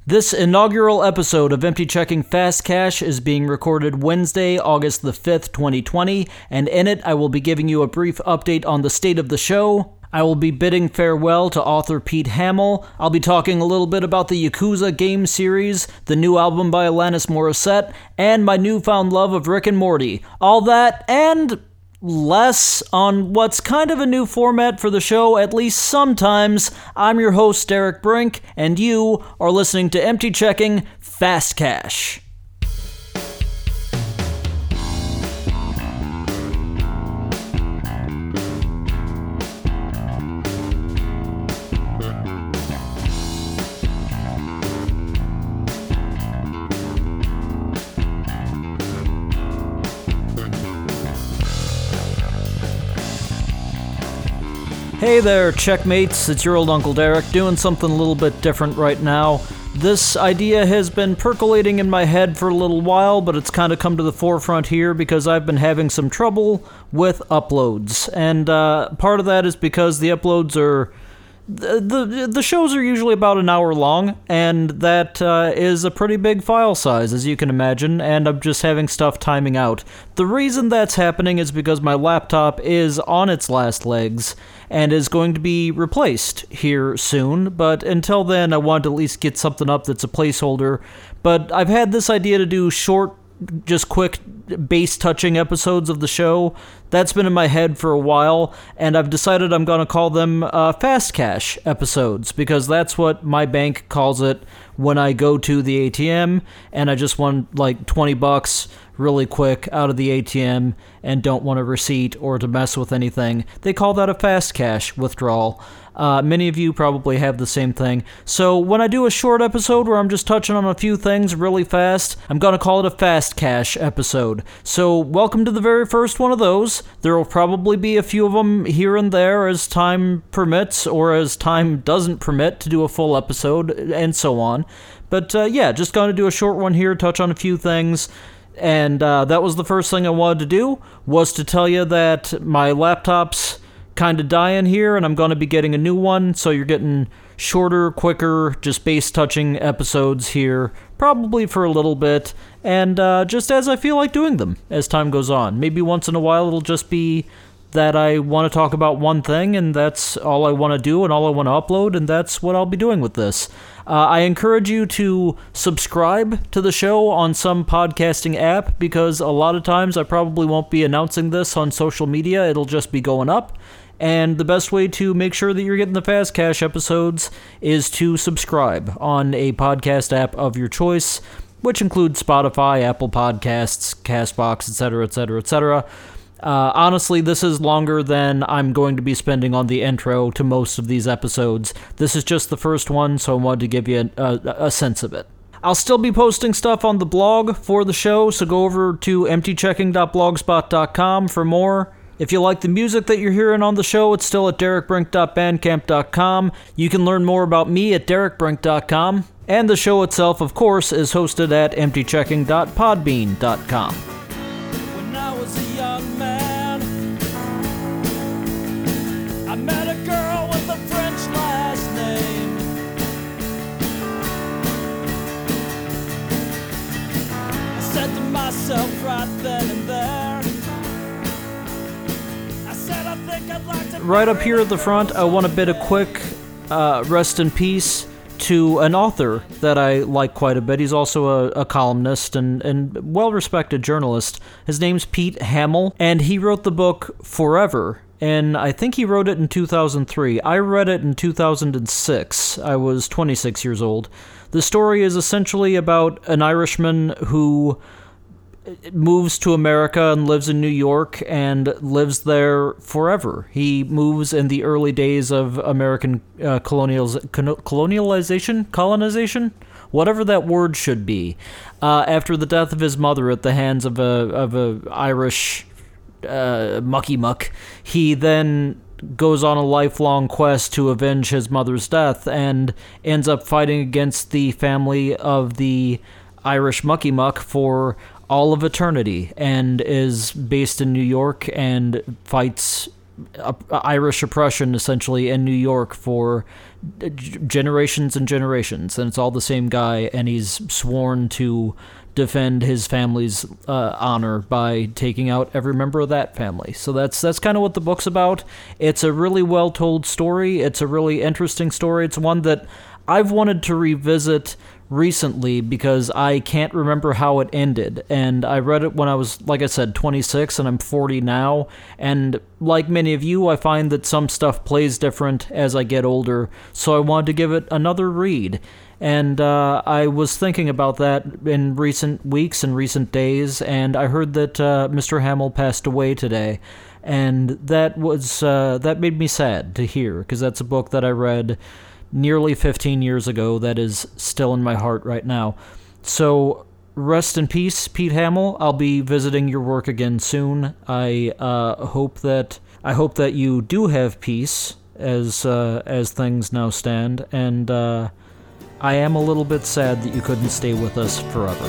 This inaugural episode of Empty Checking Fast Cash is being recorded Wednesday, August the 5th, 2020, and in it I will be giving you a brief update on the state of the show. I will be bidding farewell to author Pete Hamill. I'll be talking a little bit about the Yakuza game series, the new album by Alanis Morissette, and my newfound love of Rick and Morty. All that and less on what's kind of a new format for the show, at least sometimes. I'm your host, Derek Brink, and you are listening to Empty Checking Fast Cash. Hey there, checkmates, it's your old Uncle Derek, doing something a little bit different right now. This idea has been percolating in my head for a little while, but it's kind of come to the forefront here because I've been having some trouble with uploads. And part of that is because the uploads are... The shows are usually about an hour long, and that is a pretty big file size, as you can imagine, and I'm just having stuff timing out. The reason that's happening is because my laptop is on its last legs, and is going to be replaced here soon, but until then I want to at least get something up that's a placeholder. But I've had this idea to do short, just quick base-touching episodes of the show. That's been in my head for a while, and I've decided I'm going to call them Fast Cash episodes, because that's what my bank calls it when I go to the ATM, and I just want like $20 really quick out of the ATM and don't want a receipt or to mess with anything. They call that a Fast Cash withdrawal. Many of you probably have the same thing. So when I do a short episode where I'm just touching on a few things really fast, I'm going to call it a Fast Cash episode. So welcome to the very first one of those. There will probably be a few of them here and there as time permits or as time doesn't permit to do a full episode and so on. But yeah, just going to do a short one here, touch on a few things. And that was the first thing I wanted to do, was to tell you that my laptop's kind of dying here, and I'm going to be getting a new one, so you're getting shorter, quicker, just base-touching episodes here, probably for a little bit, and just as I feel like doing them as time goes on. Maybe once in a while it'll just be that I want to talk about one thing, and that's all I want to do and all I want to upload, and that's what I'll be doing with this. I encourage you to subscribe to the show on some podcasting app, because a lot of times I probably won't be announcing this on social media. It'll just be going up. And the best way to make sure that you're getting the Fast Cash episodes is to subscribe on a podcast app of your choice, which includes Spotify, Apple Podcasts, CastBox, etc., etc., etc. Honestly, this is longer than I'm going to be spending on the intro to most of these episodes. This is just the first one, so I wanted to give you a sense of it. I'll still be posting stuff on the blog for the show, so go over to emptychecking.blogspot.com for more. If you like the music that you're hearing on the show, it's still at derekbrink.bandcamp.com. You can learn more about me at derekbrink.com. And the show itself, of course, is hosted at emptychecking.podbean.com. When I was a young man, I met a girl with a French last name. I said to myself right then and there, right up here at the front, I want to bid a quick rest in peace to an author that I like quite a bit. He's also a columnist and well-respected journalist. His name's Pete Hamill, and he wrote the book Forever, and I think he wrote it in 2003. I read it in 2006. I was 26 years old. The story is essentially about an Irishman who moves to America and lives in New York and lives there forever. He moves in the early days of American colonization, whatever that word should be. After the death of his mother at the hands of a Irish mucky muck, he then goes on a lifelong quest to avenge his mother's death and ends up fighting against the family of the Irish mucky muck for all of eternity, and is based in New York and fights Irish oppression, essentially, in New York for generations and generations, and it's all the same guy, and he's sworn to defend his family's honor by taking out every member of that family. So that's kind of what the book's about. It's a really well-told story. It's a really interesting story. It's one that I've wanted to revisit recently because I can't remember how it ended, and I read it when I was, like I said, 26, and I'm 40 now, and like many of you, I find that some stuff plays different as I get older, so I wanted to give it another read. And I was thinking about that in recent weeks and recent days, and I heard that Mr. Hamill passed away today, and that made me sad to hear, because that's a book that I read nearly 15 years ago that is still in my heart right now. So rest in peace, Pete Hamill. I'll be visiting your work again soon. I hope that you do have peace as things now stand, and I am a little bit sad that you couldn't stay with us forever.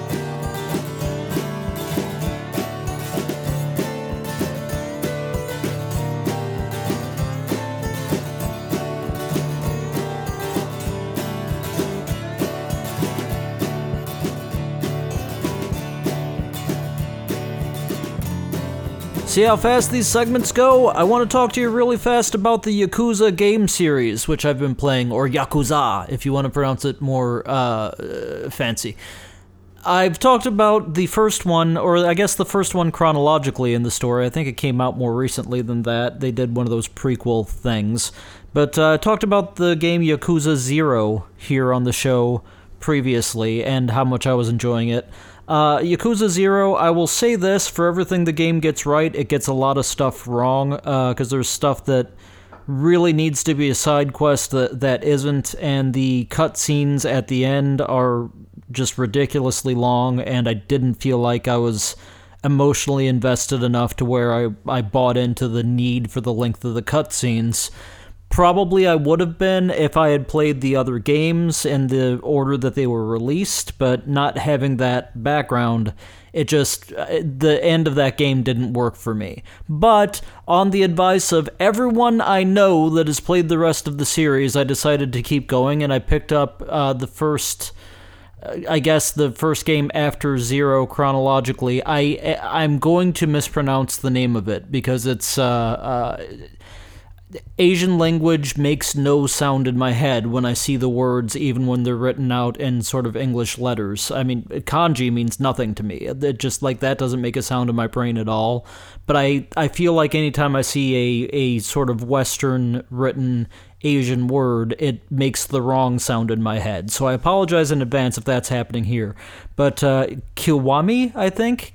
See how fast these segments go? I want to talk to you really fast about the Yakuza game series, which I've been playing, or Yakuza, if you want to pronounce it more fancy. I've talked about the first one, or I guess the first one chronologically in the story. I think it came out more recently than that. They did one of those prequel things. But I talked about the game Yakuza 0 here on the show previously, and how much I was enjoying it. Yakuza 0, I will say this, for everything the game gets right, it gets a lot of stuff wrong, because there's stuff that really needs to be a side quest that isn't, and the cutscenes at the end are just ridiculously long, and I didn't feel like I was emotionally invested enough to where I bought into the need for the length of the cutscenes. Probably I would have been if I had played the other games in the order that they were released, but not having that background, the end of that game didn't work for me. But on the advice of everyone I know that has played the rest of the series, I decided to keep going, and I picked up the first game after 0 chronologically. I'm going to mispronounce the name of it because it's Asian language makes no sound in my head when I see the words, even when they're written out in sort of English letters. I mean, kanji means nothing to me. It just, like, that doesn't make a sound in my brain at all. But I feel like anytime I see a sort of Western written Asian word, it makes the wrong sound in my head. So I apologize in advance if that's happening here. But Kiwami, I think,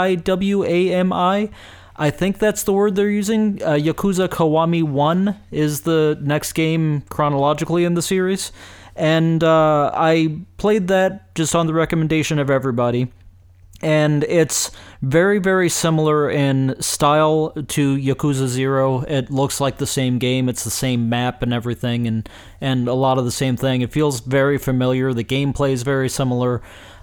Kiwami, I think that's the word they're using. Yakuza Kiwami 1 is the next game chronologically in the series. And I played that just on the recommendation of everybody. And it's very, very similar in style to Yakuza 0. It looks like the same game. It's the same map and everything, and a lot of the same thing. It feels very familiar. The gameplay is very similar.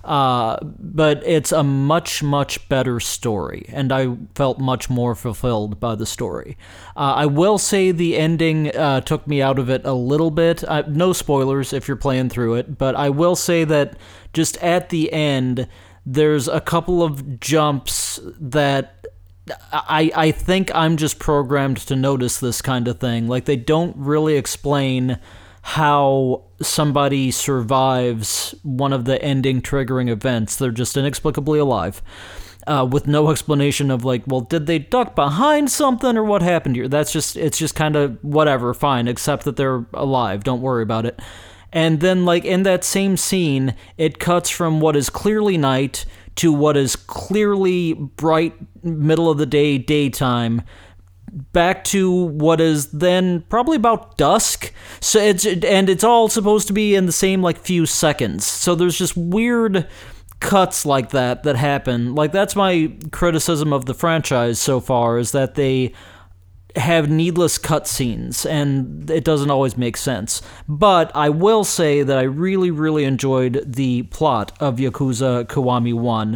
But it's a much, much better story, and I felt much more fulfilled by the story. I will say the ending took me out of it a little bit. No spoilers if you're playing through it, but I will say that just at the end, there's a couple of jumps that I think I'm just programmed to notice this kind of thing. Like, they don't really explain how somebody survives one of the ending triggering events. They're just inexplicably alive, with no explanation of, like, well, did they duck behind something or what happened here? It's just kind of whatever, fine, except that they're alive. Don't worry about it. And then, like, in that same scene, it cuts from what is clearly night to what is clearly bright, middle of the day, daytime, back to what is then probably about dusk. So it's all supposed to be in the same, like, few seconds. So there's just weird cuts like that happen. Like, that's my criticism of the franchise so far, is that they have needless cutscenes, and it doesn't always make sense. But I will say that I really, really enjoyed the plot of Yakuza Kiwami 1,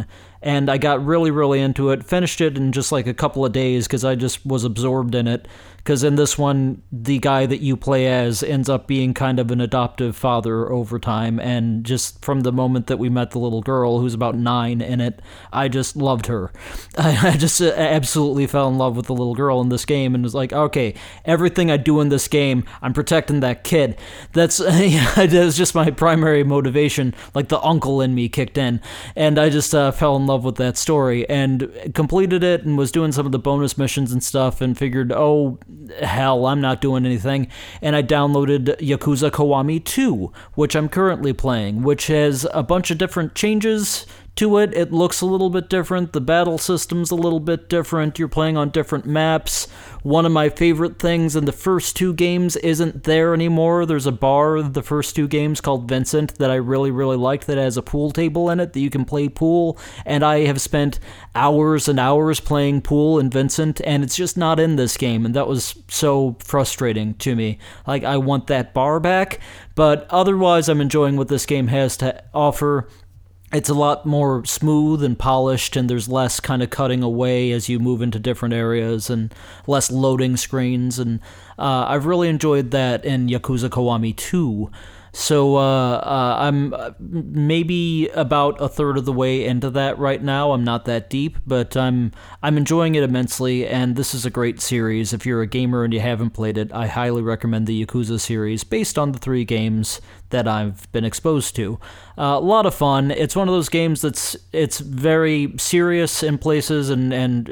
and I got really, really into it. Finished it in just like a couple of days because I just was absorbed in it. Because in this one, the guy that you play as ends up being kind of an adoptive father over time, and just from the moment that we met the little girl, who's about 9 in it, I just loved her. I just absolutely fell in love with the little girl in this game, and was like, okay, everything I do in this game, I'm protecting that kid. That's just my primary motivation, like the uncle in me kicked in, and I just fell in love with that story, and completed it, and was doing some of the bonus missions and stuff, and figured, oh, hell, I'm not doing anything, and I downloaded Yakuza Kiwami 2, which I'm currently playing, which has a bunch of different changes to it. It looks a little bit different, the battle system's a little bit different, you're playing on different maps. One of my favorite things in the first 2 games isn't there anymore. There's a bar in the first 2 games called Vincent that I really, really liked that has a pool table in it that you can play pool, and I have spent hours and hours playing pool in Vincent, and it's just not in this game, and that was so frustrating to me. Like, I want that bar back, but otherwise I'm enjoying what this game has to offer. It's a lot more smooth and polished, and there's less kind of cutting away as you move into different areas, and less loading screens, and I've really enjoyed that in Yakuza Kiwami 2. So I'm maybe about a third of the way into that right now. I'm not that deep, but I'm enjoying it immensely, and this is a great series. If you're a gamer and you haven't played it, I highly recommend the Yakuza series based on the 3 games that I've been exposed to. A lot of fun. It's one of those games it's very serious in places and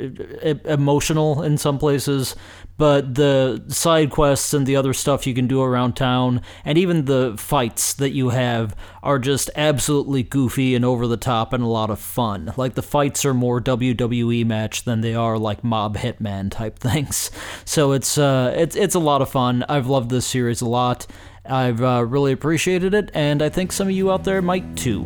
emotional in some places, but the side quests and the other stuff you can do around town, and even the fights that you have, are just absolutely goofy and over the top and a lot of fun. Like, the fights are more WWE match than they are like Mob Hitman type things. So it's a lot of fun. I've loved this series a lot. I've really appreciated it, and I think some of you out there might too.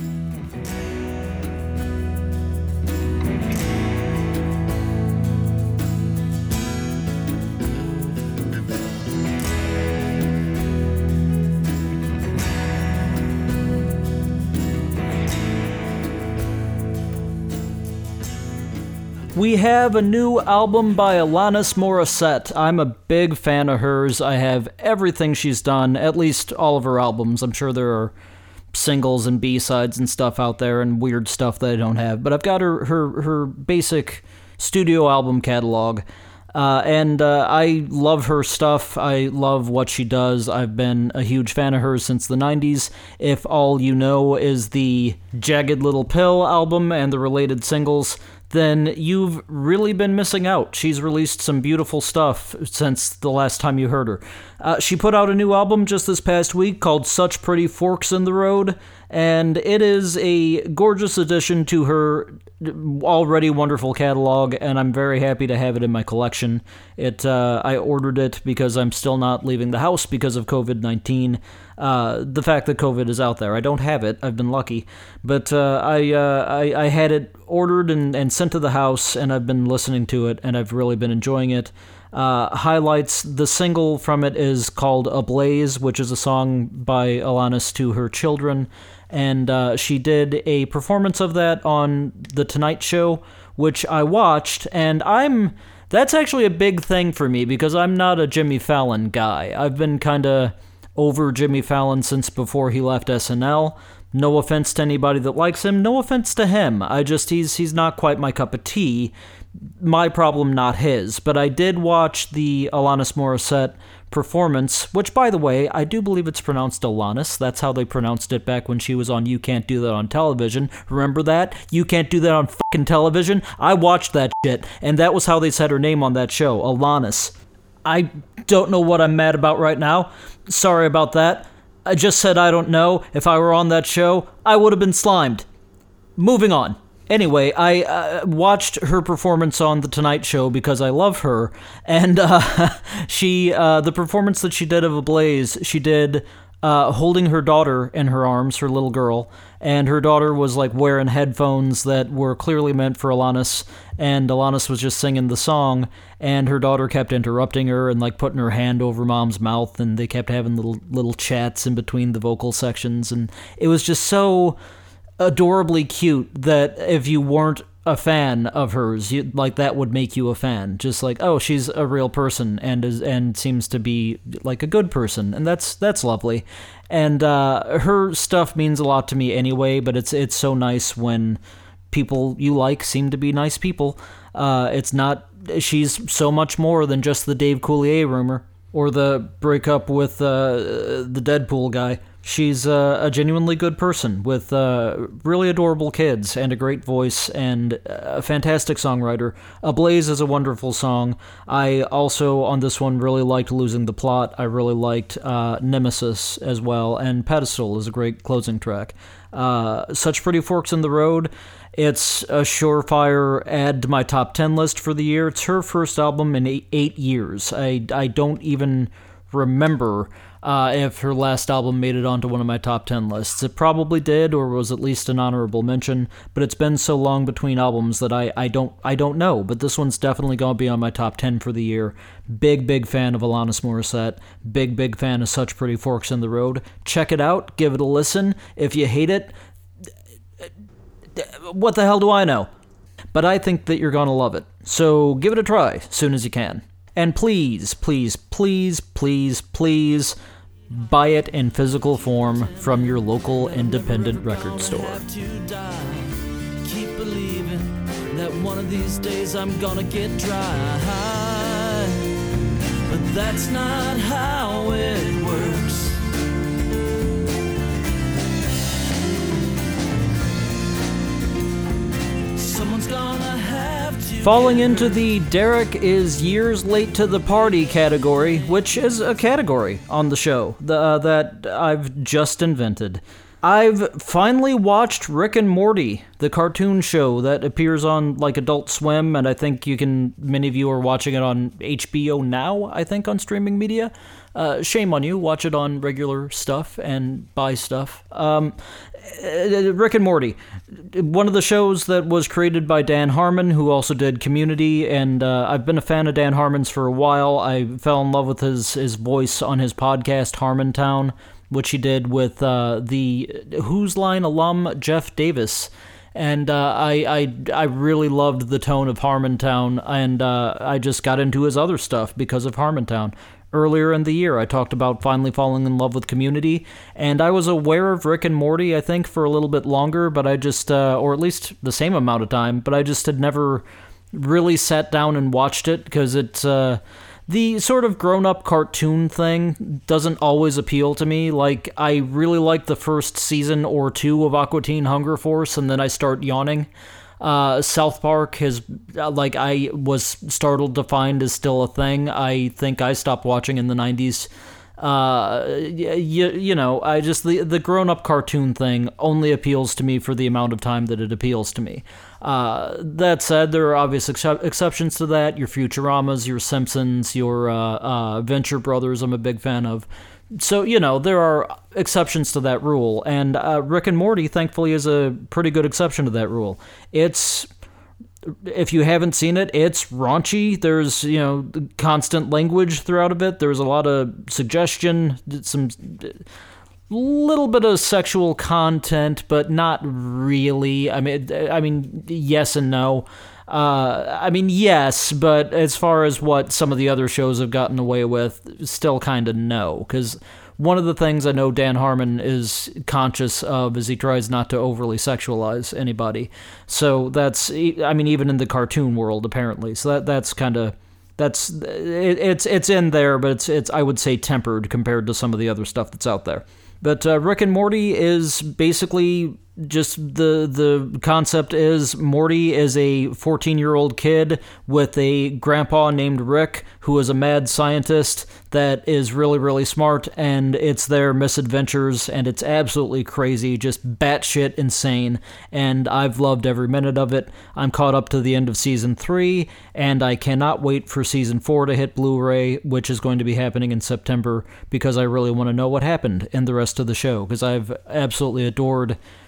We have a new album by Alanis Morissette. I'm a big fan of hers. I have everything she's done, at least all of her albums. I'm sure there are singles and B-sides and stuff out there and weird stuff that I don't have, but I've got her basic studio album catalog. And I love her stuff. I love what she does. I've been a huge fan of hers since the 90s. If all you know is the Jagged Little Pill album and the related singles, then you've really been missing out. She's released some beautiful stuff since the last time you heard her. She put out a new album just this past week called Such Pretty Forks in the Road, and it is a gorgeous addition to her already wonderful catalog, and I'm very happy to have it in my collection. I ordered it because I'm still not leaving the house because of COVID-19. The fact that COVID is out there, I don't have it. I've been lucky, but I had it ordered and sent to the house, and I've been listening to it, and I've really been enjoying it. Highlights, the single from it is called Ablaze, which is a song by Alanis to her children, and she did a performance of that on The Tonight Show, which I watched, and that's actually a big thing for me, because I'm not a Jimmy Fallon guy. I've been kind of over Jimmy Fallon since before he left SNL. No offense to anybody that likes him, no offense to him. He's not quite my cup of tea. My problem, not his. But I did watch the Alanis Morissette performance, which, by the way, I do believe it's pronounced Alanis. That's how they pronounced it back when she was on You Can't Do That on Television. Remember that? You Can't Do That on fucking television? I watched that shit, and that was how they said her name on that show, Alanis. I don't know what I'm mad about right now. Sorry about that. I just said I don't know. If I were on that show, I would have been slimed. Moving on. Anyway, I watched her performance on The Tonight Show because I love her, and the performance that she did of Ablaze, she did holding her daughter in her arms, her little girl, and her daughter was like wearing headphones that were clearly meant for Alanis, and Alanis was just singing the song, and her daughter kept interrupting her and like putting her hand over mom's mouth, and they kept having little chats in between the vocal sections, and it was just so adorably cute that if you weren't a fan of hers, like that would make you a fan. Just like, oh, she's a real person and seems to be like a good person, and that's lovely. And her stuff means a lot to me anyway. But it's so nice when people you like seem to be nice people. It's not. She's so much more than just the Dave Coulier rumor or the breakup with the Deadpool guy. She's a genuinely good person with really adorable kids and a great voice and a fantastic songwriter. Ablaze is a wonderful song. I also, on this one, really liked Losing the Plot. I really liked Nemesis as well, and Pedestal is a great closing track. Such Pretty Forks in the Road. It's a surefire add to my top 10 list for the year. It's her first album in 8 years. I don't even remember if her last album made it onto one of my top 10 lists. It probably did, or was at least an honorable mention, but it's been so long between albums that I don't know, but this one's definitely going to be on my top 10 for the year. Big fan of Alanis Morissette. Big fan of Such Pretty Forks in the Road. Check it out. Give it a listen. If you hate it, what the hell do I know? But I think that you're going to love it. So give it a try as soon as you can. And please buy it in physical form from your local independent record store. Keep believing that one of these days I'm gonna get dry. But that's not how it works. Someone's gonna have to. Falling into the Derek is years late to the party category, which is a category on the show that I've just invented. I've finally watched Rick and Morty, the cartoon show that appears on like Adult Swim, and I think many of you are watching it on HBO Now, I think, on streaming media. Shame on you, watch it on regular stuff and buy stuff. Rick and Morty, one of the shows that was created by Dan Harmon, who also did Community, and I've been a fan of Dan Harmon's for a while. I fell in love with his voice on his podcast, Harmontown, which he did with the Whose Line alum Jeff Davis. And I really loved the tone of Harmontown, and I just got into his other stuff because of Harmontown. Earlier in the year, I talked about finally falling in love with Community, and I was aware of Rick and Morty, I think, for a little bit longer, but I just, or at least the same amount of time, but I just had never really sat down and watched it, because it's, the sort of grown-up cartoon thing doesn't always appeal to me. Like, I really like the first season or two of Aqua Teen Hunger Force, and then I start yawning. South Park has, like, I was startled to find is still a thing. I think I stopped watching in the 90s. You know, I just, the grown-up cartoon thing only appeals to me for the amount of time that it appeals to me. That said, there are obvious exceptions to that. Your Futuramas, your Simpsons, your Venture Brothers, I'm a big fan of. So, you know, there are exceptions to that rule, and Rick and Morty, thankfully, is a pretty good exception to that rule. It's, if you haven't seen it, it's raunchy. There's, you know, constant language throughout of it. There's a lot of suggestion, some little bit of sexual content, but not really. I mean, yes and no. I mean, yes, but as far as what some of the other shows have gotten away with, still kind of no. Because one of the things I know Dan Harmon is conscious of is he tries not to overly sexualize anybody. So that's, I mean, even in the cartoon world, apparently. So that's kind of, it's in there, but it's I would say tempered compared to some of the other stuff that's out there. But Rick and Morty is basically just the concept is Morty is a 14-year-old kid with a grandpa named Rick who is a mad scientist that is really, really smart, and it's their misadventures, and it's absolutely crazy, just batshit insane, and I've loved every minute of it. I'm caught up to the end of Season 3, and I cannot wait for Season 4 to hit Blu-ray, which is going to be happening in September, because I really want to know what happened in the rest of the show, because I've absolutely adored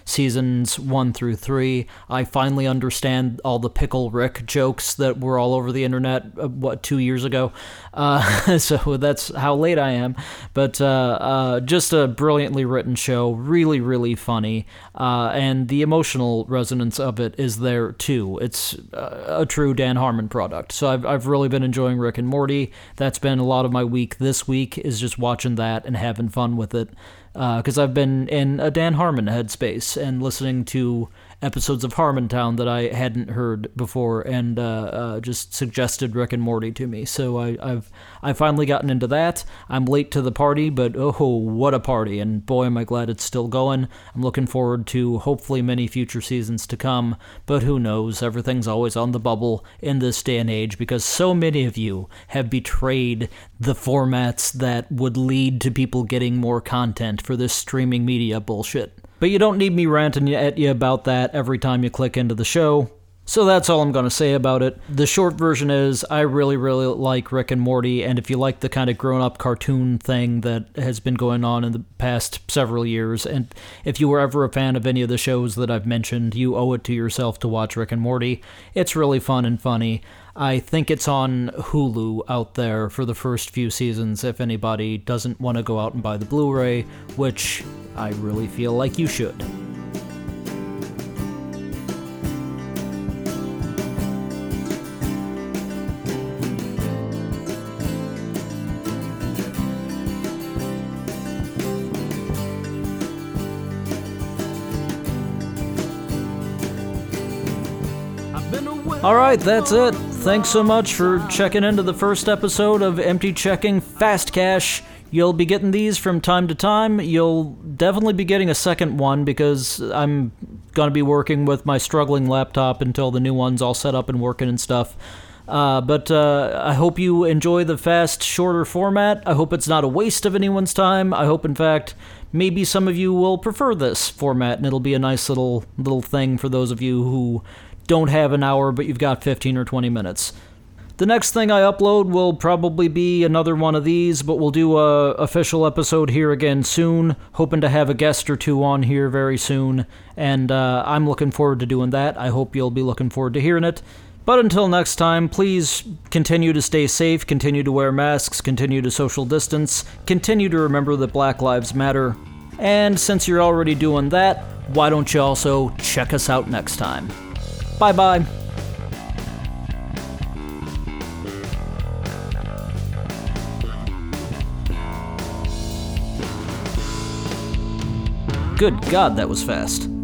seasons 1 through 3. I finally understand all the Pickle Rick jokes that were all over the internet, 2 years ago. So that's how late I am. But just a brilliantly written show, really, really funny. And the emotional resonance of it is there too. It's a true Dan Harmon product. So I've really been enjoying Rick and Morty. That's been a lot of my week this week, is just watching that and having fun with it. Because I've been in a Dan Harmon headspace and listening to episodes of Harmontown that I hadn't heard before, and just suggested Rick and Morty to me. So I've finally gotten into that. I'm late to the party, but oh, what a party, and boy, am I glad it's still going. I'm looking forward to hopefully many future seasons to come, but who knows, everything's always on the bubble in this day and age, because so many of you have betrayed the formats that would lead to people getting more content for this streaming media bullshit. But you don't need me ranting at you about that every time you click into the show. So that's all I'm going to say about it. The short version is, I really, really like Rick and Morty, and if you like the kind of grown-up cartoon thing that has been going on in the past several years, and if you were ever a fan of any of the shows that I've mentioned, you owe it to yourself to watch Rick and Morty. It's really fun and funny. I think it's on Hulu out there for the first few seasons if anybody doesn't want to go out and buy the Blu-ray, which I really feel like you should. Alright, that's it. Thanks so much for checking into the first episode of Empty Checking Fast Cash. You'll be getting these from time to time. You'll definitely be getting a second one because I'm going to be working with my struggling laptop until the new one's all set up and working and stuff. But I hope you enjoy the fast, shorter format. I hope it's not a waste of anyone's time. I hope, in fact, maybe some of you will prefer this format, and it'll be a nice little thing for those of you who don't have an hour, but you've got 15 or 20 minutes. The next thing I upload will probably be another one of these, but we'll do a official episode here again soon. Hoping to have a guest or two on here very soon, and I'm looking forward to doing that. I hope you'll be looking forward to hearing it. But until next time, please continue to stay safe, continue to wear masks, continue to social distance, continue to remember that Black Lives Matter. And since you're already doing that, why don't you also check us out next time? Bye-bye. Good God, that was fast.